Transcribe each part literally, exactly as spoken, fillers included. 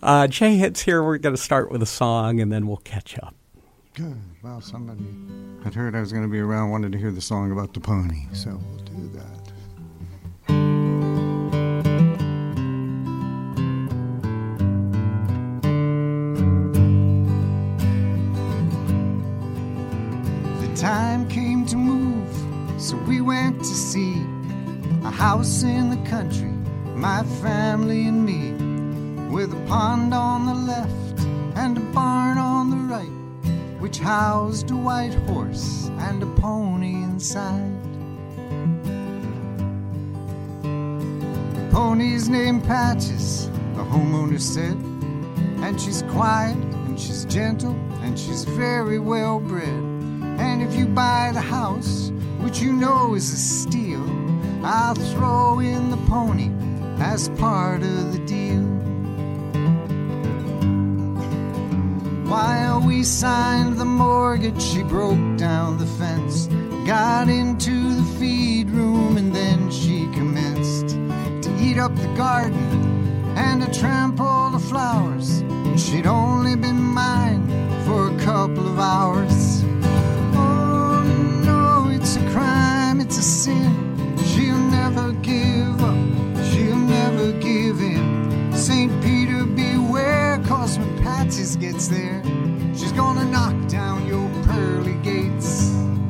Uh, Jay Hits here. We're going to start with a song, and then we'll catch up. Good. Well, somebody had heard I was going to be around, wanted to hear the song about the pony, so we'll do that. The time came to move, so we went to see a house in the country, my family and me, with a pond on the left and a barn on the right, which housed a white horse and a pony inside. The pony's named Patches, the homeowner said, and she's quiet and she's gentle and she's very well bred. And if you buy the house, which you know is a steal, I'll throw in the pony as part of the deal. While we signed the mortgage, she broke down the fence, got into the feed room, and then she commenced to eat up the garden and to trample the flowers. She'd only been mine for a couple of hours. Oh no, it's a crime, it's a sin. She'll never give up, she'll never give in. Saint Peter beware, 'cause when Patches gets there, she's gonna knock down your pearly gates.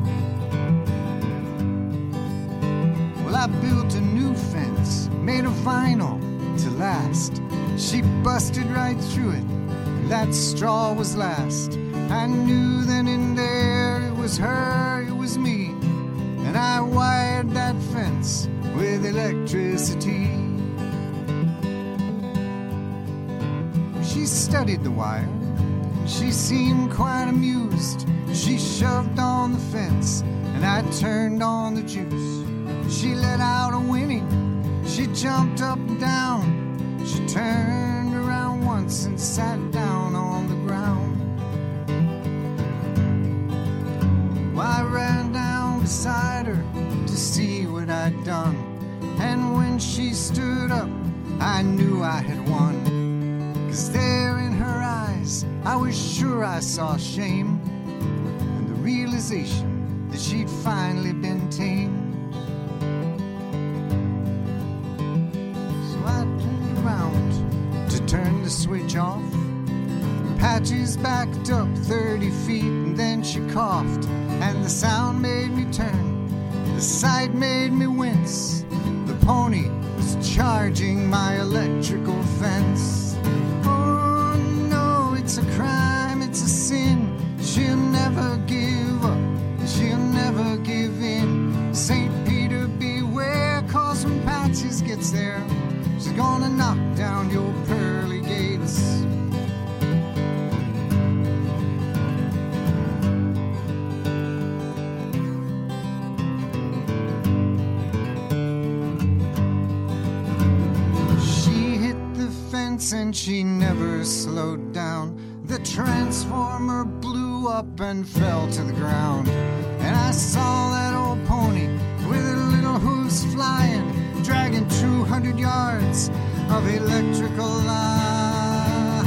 Well, I built a new fence, made of vinyl to last. She busted right through it, that straw was last. I knew then and there it was her, it was me, and I wired that fence with electricity. She studied the wire, she seemed quite amused. She shoved on the fence, and I turned on the juice. She let out a whinny, she jumped up and down. She turned around once and sat down on the ground. Well, I ran down beside her to see what I'd done, and when she stood up, I knew I had won. 'Cause there in her eyes, I was sure I saw shame and the realization that she'd finally been tamed. So I turned around to turn the switch off. Patches backed up thirty feet and then she coughed, and the sound made me turn, the sight made me wince. The pony was charging my electrical fence. It's a crime, it's a sin. She'll never give up, she'll never give in. Saint Peter beware, 'cause when Patches gets there, she's gonna knock down your pearly gates. She hit the fence and she never slowed down. The transformer blew up and fell to the ground, and I saw that old pony with her little hooves flying, dragging two hundred yards of electrical line.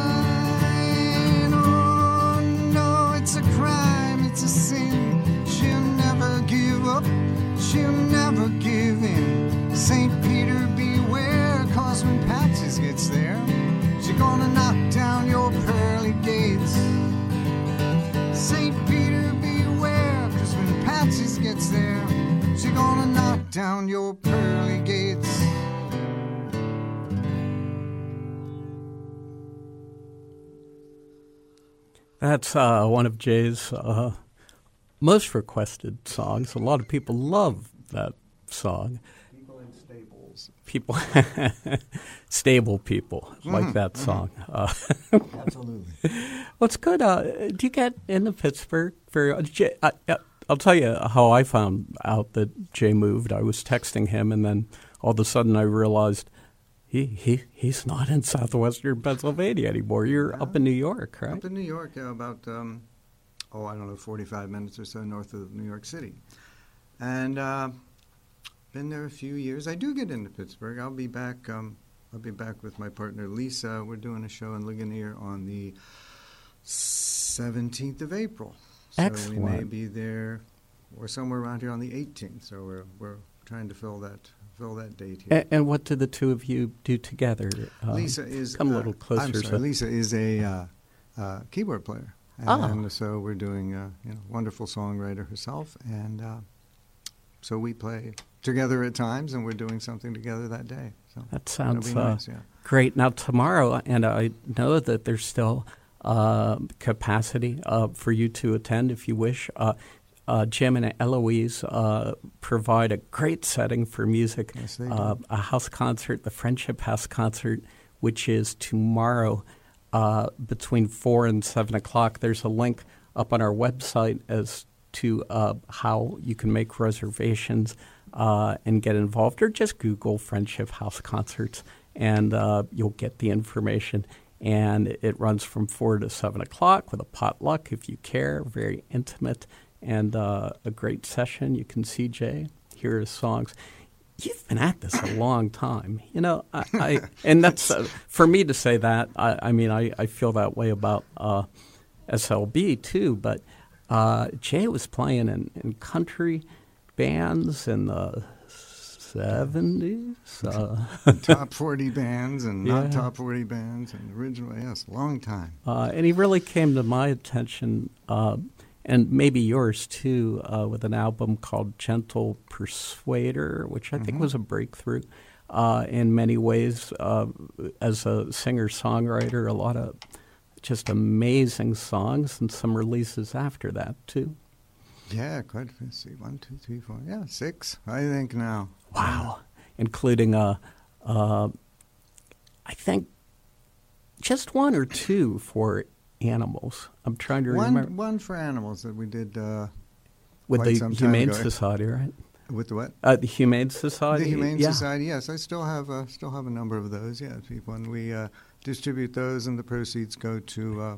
Oh no, it's a crime, it's a sin. She'll never give up, she'll never give in. Saint Peter beware, 'cause when Patches gets there, she's gonna knock down your pearly gates. Saint Peter beware, 'cause when Patches gets there, she's gonna knock down your pearly gates. That's uh, one of Jay's uh, most requested songs. A lot of people love that song. People in stables. People, stable people mm-hmm. like that song. Mm-hmm. Uh, Absolutely. What's good? Uh, do you get into Pittsburgh? For uh, Jay, I, I'll tell you how I found out that Jay moved. I was texting him, and then all of a sudden I realized he he he's not in southwestern Pennsylvania anymore. You're yeah. up in New York, right? Up in New York, yeah, about um, oh I don't know, forty-five minutes or so north of New York City, and uh, been there a few years. I do get into Pittsburgh. I'll be back um, I'll be back with my partner Lisa. We're doing a show in Ligonier on the seventeenth of April. So Excellent. we may be there or somewhere around here on the eighteenth. So we're we're trying to fill that fill that date here. And, and what do the two of you do together? Um, Lisa is come a uh, little closer. I'm sorry. So. Lisa is a uh, uh, keyboard player, and Oh. so we're doing a you know, wonderful songwriter herself, and uh, so we play together at times, and we're doing something together that day. So That sounds it'll be nice, uh, yeah. great. Now tomorrow, and I know that there's still uh, capacity uh, for you to attend if you wish. Uh, uh, Jim and Eloise uh, provide a great setting for music. Yes, they do. Uh, a house concert, the Friendship House concert, which is tomorrow uh, between four and seven o'clock. There's a link up on our website as to uh, how you can make reservations uh, and get involved, or just Google Friendship House Concerts, and uh, you'll get the information. And it runs from four to seven o'clock with a potluck if you care, very intimate, and uh, a great session. You can see Jay, hear his songs. You've been at this a long time, you know, I, I and that's, uh, for me to say that, I, I mean, I, I feel that way about uh, S L B too, but uh, Jay was playing in, in country bands in the seventies. Uh, top forty bands and Yeah. not top forty bands and original, yes, long time. uh, and he really came to my attention, uh, and maybe yours too, uh, with an album called Gentle Persuader, which I think was a breakthrough uh, in many ways uh, as a singer-songwriter. A lot of just amazing songs, and some releases after that too. Yeah, quite. Let's see, one, two, three, four. Yeah, six, I think now. Wow. Including, uh, uh, I think, just one or two for animals. I'm trying to One, remember. one for animals that we did uh, With quite the some time Humane ago. Society, right? with the what? Uh, the Humane Society? The Humane yeah. Society, yes. I still have uh, still have a number of those, yeah, people. And we uh, distribute those, and the proceeds go to uh,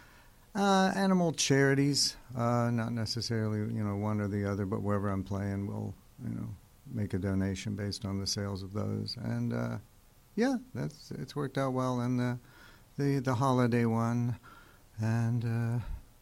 uh, animal charities, uh, not necessarily, you know, one or the other, but wherever I'm playing, we'll, you know, make a donation based on the sales of those. And, uh, yeah, that's it's worked out well. And the, the, the holiday one, and, uh,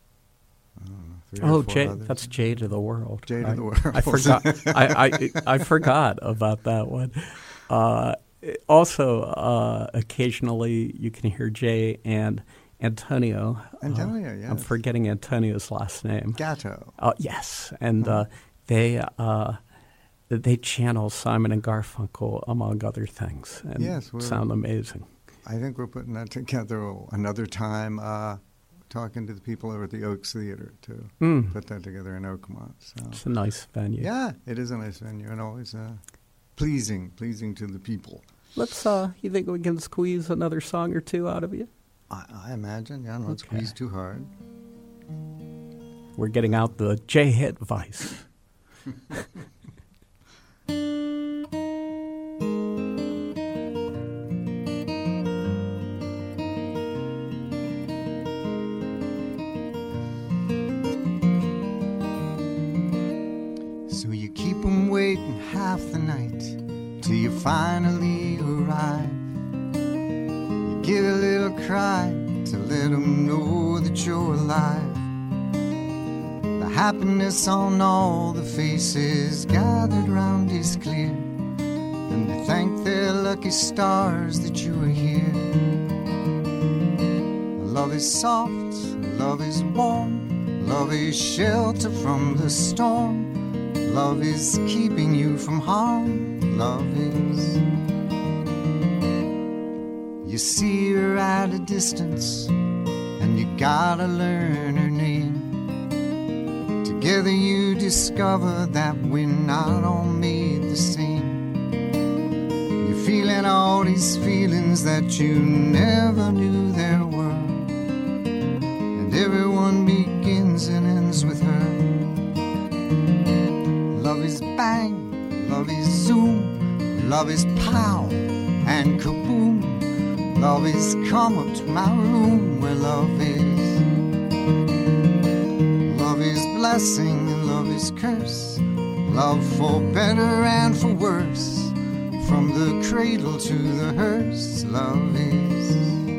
I don't know, three or Oh, four Jade, others. that's Jade of the World. Jade right? of the World. I forgot. I, I I forgot about that one. Uh, also, uh, occasionally you can hear Jay and Antonio. Antonio, uh, yes. I'm forgetting Antonio's last name. Gatto. Uh, yes, and uh, they uh, they channel Simon and Garfunkel among other things, and Yes, we're- sound amazing. I think we're putting that together another time, uh, talking to the people over at the Oaks Theater to Mm. put that together in Oakmont. So. It's a nice venue. Yeah, it is a nice venue and always uh, pleasing, pleasing to the people. Let's. Uh, you think we can squeeze another song or two out of you? I, I imagine, yeah, don't Okay. squeeze too hard. We're getting out the J hit Vice. So you keep 'em waiting half the night till you finally arrive. You give a little cry to let 'em know that you're alive. The happiness on all the faces gathered round is clear, and they thank their lucky stars that you are here. Love is soft, love is warm, love is shelter from the storm. Love is keeping you from harm. Love is. You see her at a distance, and you gotta learn her name. Together you discover that we're not all made the same. You're feeling all these feelings that you never knew there were, and everyone begins and ends with her. Love is bang, love is zoom, love is pow and kaboom. Love is come up to my room where love is. Love is blessing and love is curse. Love for better and for worse. from the cradle to the hearse, love is.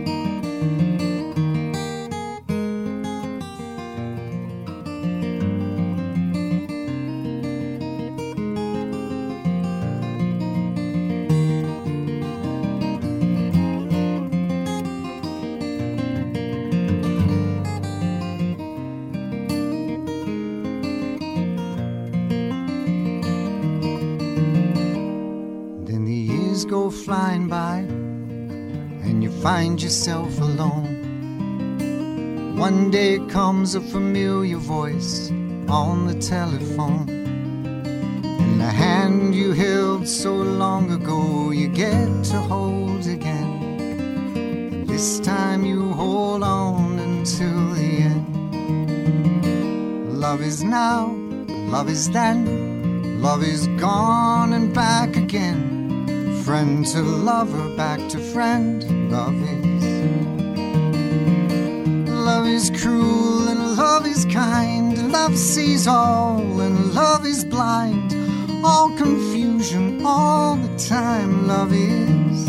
Go flying by and you find yourself alone. One day comes a familiar voice on the telephone, and the hand you held so long ago you get to hold again. And this time you hold on until the end. Love is now, love is then, love is gone and back again. Friend to lover, back to friend, love is. Love is cruel and love is kind. Love sees all and love is blind. All confusion all the time, love is.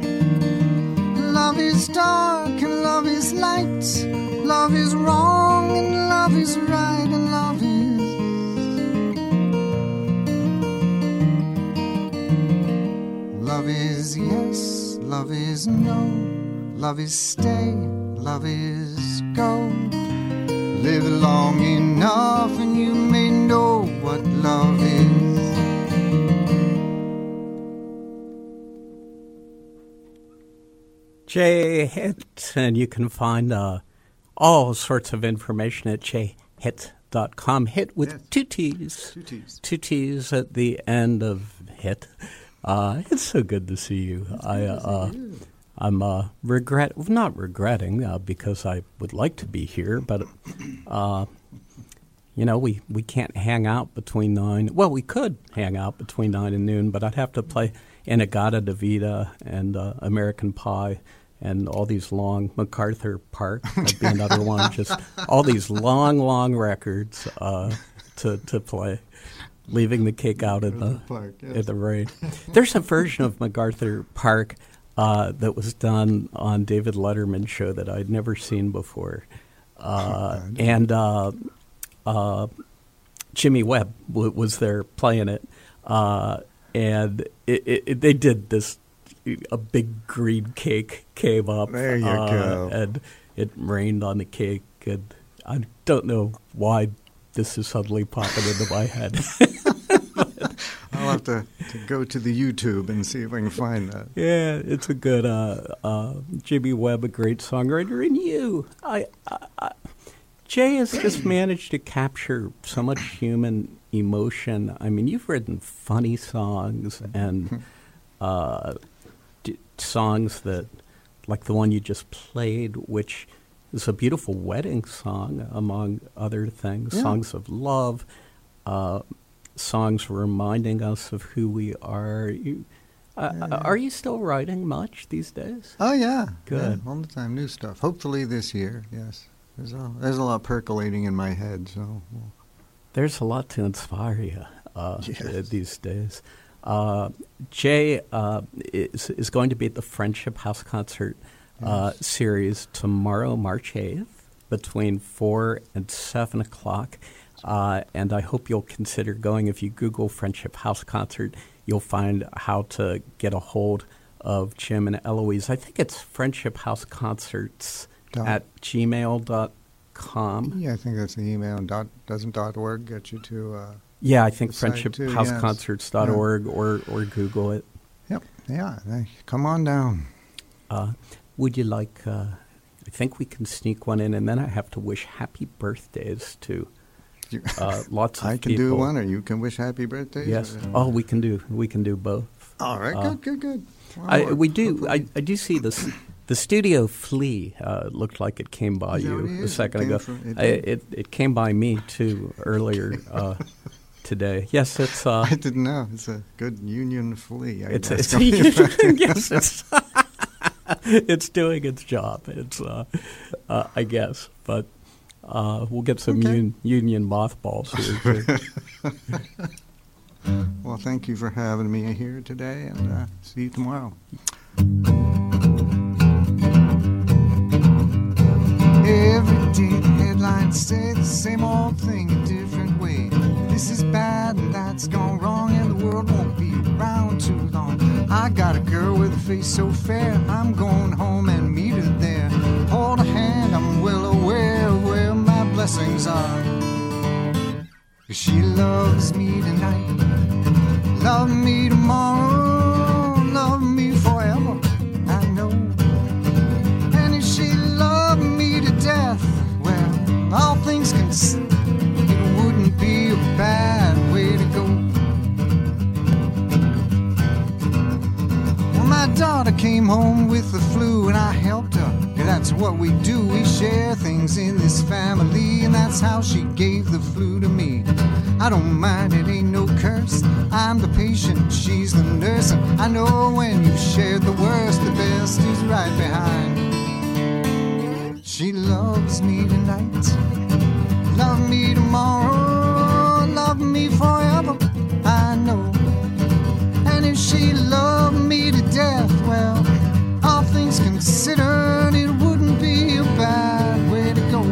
Love is dark and love is light. Love is wrong and love is right, and love is. Love is yes, love is no, love is stay, love is go. Live long enough and you may know what love is. Jay Hitt, and you can find uh, all sorts of information at jay hitt dot com. Hit with yes. two T's. Two T's. Two T's at the end of Hit. Uh, it's so good to see you. I, uh, you. I'm uh, regret, not regretting uh, because I would like to be here, but uh, you know, we, we can't hang out between nine. Well, we could hang out between nine and noon, but I'd have to play In-A-Gadda-Da-Vida and uh, American Pie and all these long MacArthur Park. That'd be another one. Just all these long, long records uh, to to play. Leaving the cake out in the, park, yes. in the rain. There's a version of MacArthur Park uh, that was done on David Letterman's show that I'd never seen before. Uh, oh, and uh, uh, Jimmy Webb w- was there playing it. Uh, and it, it, it, they did this, a big green cake came up. There you uh, go. And it rained on the cake. And I don't know why this is suddenly popping into my head. I'll have to, to go to the YouTube and see if I can find that. Yeah, it's a good uh, uh, Jimmy Webb, a great songwriter, and you. I, I, I, Jay has just managed to capture so much human emotion. I mean, you've written funny songs and uh, d- songs that, like the one you just played, which is a beautiful wedding song, among other things, yeah. Songs of love, uh, songs reminding us of who we are. You, uh, yeah, yeah. Are you still writing much these days? Oh, yeah. Good. Yeah, all the time, new stuff. Hopefully this year, yes. There's a, there's a lot percolating in my head. So we'll There's a lot to inspire you uh, yes. these days. Uh, Jay uh, is, is going to be at the Friendship House Concert Uh, yes. series tomorrow, March eighth, between four and seven o'clock. Uh, and I hope you'll consider going. If you Google Friendship House Concert, you'll find how to get a hold of Jim and Eloise. I think it's Friendship House Concerts dot. at gmail dot com. Yeah, I think that's the email. Dot, doesn't dot org get you to uh, Yeah, I think friendship house concerts dot org yes. or, or Google it. Yep. Yeah, come on down. Uh, Would you like, uh, I think we can sneak one in, and then I have to wish happy birthdays to uh, lots of people. I can people. do one, or you can wish happy birthdays? Yes. Or, oh, we can do we can do both. All right, uh, good, good, good. Well, I, we do, I, I do see this. The studio flea uh, looked like it came by you a second it ago. From, it, I, it it came by me, too, earlier uh, today. Yes, it's... Uh, I didn't know. It's a good union flea. I it's, it's a union, yes, it's... It's doing its job. It's, uh, uh, I guess, but uh, we'll get some okay. un- union mothballs here. Well, thank you for having me here today, and uh, see you tomorrow. Every day the headlines say the same old thing a different way. This is bad and that's gone wrong, and the world won't be around too long. I got a girl with a face so fair, I'm going home and meet her there. Hold a hand, I'm well aware of where my blessings are. She loves me tonight, love me tomorrow, love me forever, I know. And if she loved me to death, well, all things considered, it wouldn't be a bad way to go. Well, my daughter came home with the flu and I helped her. That's what we do, we share things in this family, and that's how she gave the flu to me. I don't mind, it ain't no curse. I'm the patient, she's the nurse, and I know when you shared the worst, the best is right behind. She loves me tonight, love me tomorrow, love me forever, I know. And if she loved me to death, well, all things considered, it wouldn't be a bad way to go.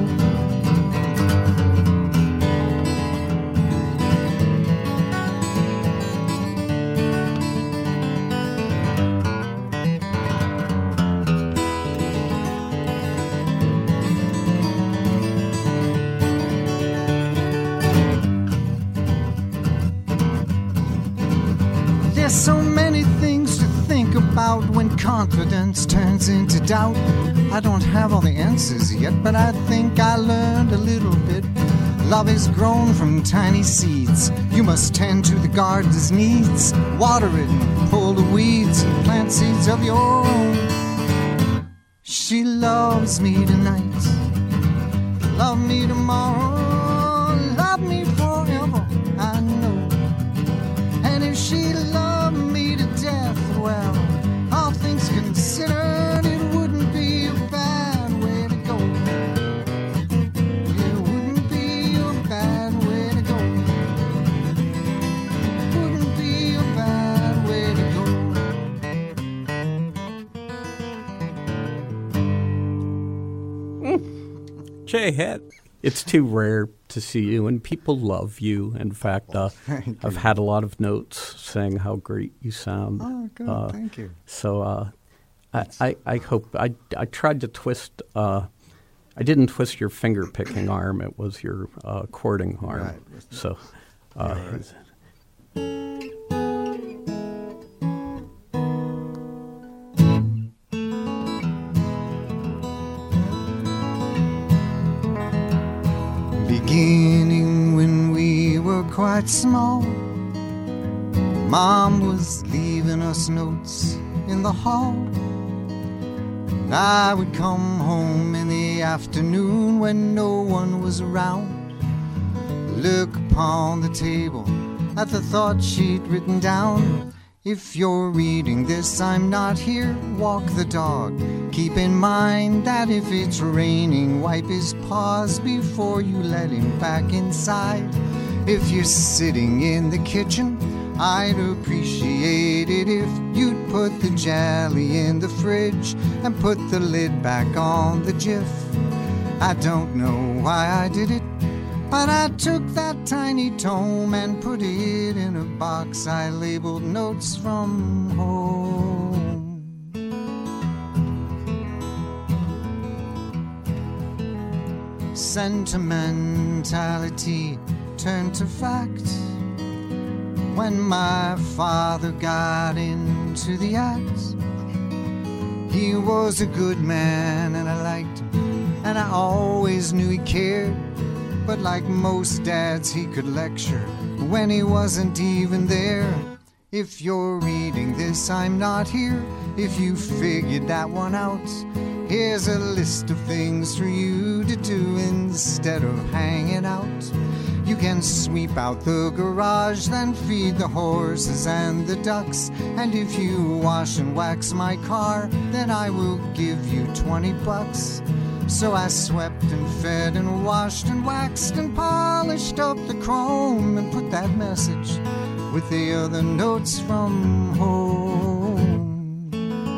There's so many things to think about when confidence turns into doubt. I don't have all the answers yet, but I think I learned a little bit. Love is grown from tiny seeds. You must tend to the garden's needs, water it and pull the weeds and plant seeds of your own. She loves me tonight, love me tomorrow, love me forever, I know. And if she loved me to death, well, all things considered, it wouldn't be a bad way to go. It wouldn't be a bad way to go. It wouldn't be a bad way to go. Mm. Jay Het, it's too rare to see you, and people love you. In fact, uh, I've had a lot of notes saying how great you sound. Oh, good. Uh, Thank you. So uh, I, I, I hope I, I tried to twist. Uh, I didn't twist your finger picking arm. It was your uh, courting arm. Right. So. Uh, Beginning when we were quite small, Mom was leaving us notes in the hall. I would come home in the afternoon when no one was around, look upon the table at the thought she'd written down. If you're reading this, I'm not here, walk the dog. Keep in mind that if it's raining, wipe his paws before you let him back inside. If you're sitting in the kitchen, I'd appreciate it if you'd put the jelly in the fridge and put the lid back on the Jif. I don't know why I did it, but I took that tiny tome and put it in a box I labeled Notes from Home. Sentimentality turned to fact when my father got into the act. He was a good man and I liked him, and I always knew he cared. But like most dads, he could lecture when he wasn't even there. If you're reading this, I'm not here. If you figured that one out, here's a list of things for you to do instead of hanging out. You can sweep out the garage, then feed the horses and the ducks. And if you wash and wax my car, then I will give you twenty bucks. So I swept and fed and washed and waxed and polished up the chrome and put that message with the other notes from home.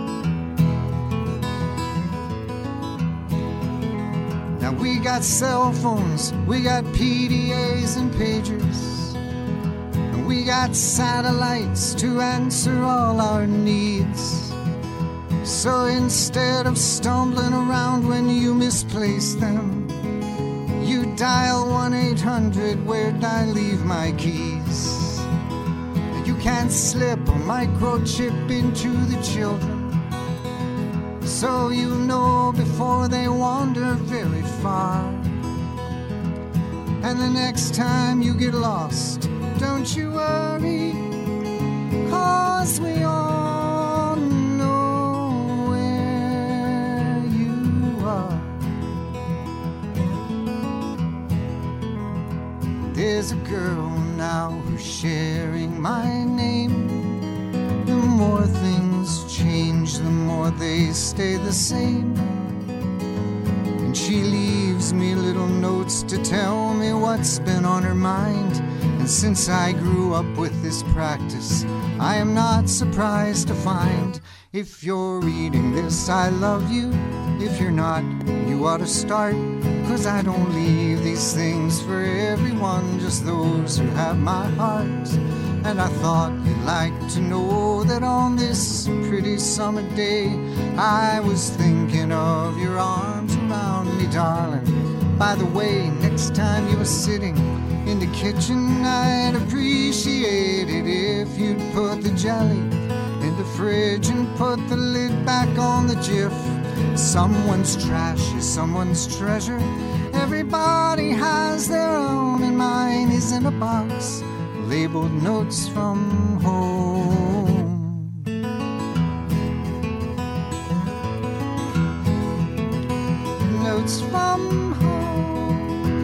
Now we got cell phones, we got P D As and pagers, and we got satellites to answer all our needs. So instead of stumbling around when you misplace them, you dial one eight hundred, where'd I leave my keys? You can't slip a microchip into the children, so you know before they wander very far. And the next time you get lost, don't you worry, 'cause we all know where you are. There's a girl now who's sharing my name. The more things change, the more they stay the same. And she leaves me little notes to tell me what's been on her mind. And since I grew up with this practice, I am not surprised to find, if you're reading this, I love you. If you're not, you ought to start, 'cause I don't leave these things for everyone, just those who have my heart. And I thought you'd like to know that on this pretty summer day, I was thinking of your arms around me, darling. By the way, next time you were sitting in the kitchen, I'd appreciate it if you'd put the jelly in the fridge and put the lid back on the Jif. Someone's trash is someone's treasure. Everybody has their own, and mine is in a box labeled Notes from Home. Notes from Home.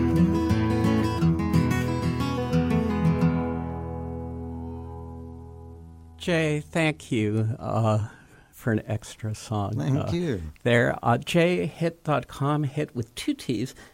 Jay, thank you uh, for an extra song. Thank uh, you. There, uh, jay hit dot com, hit with two T's.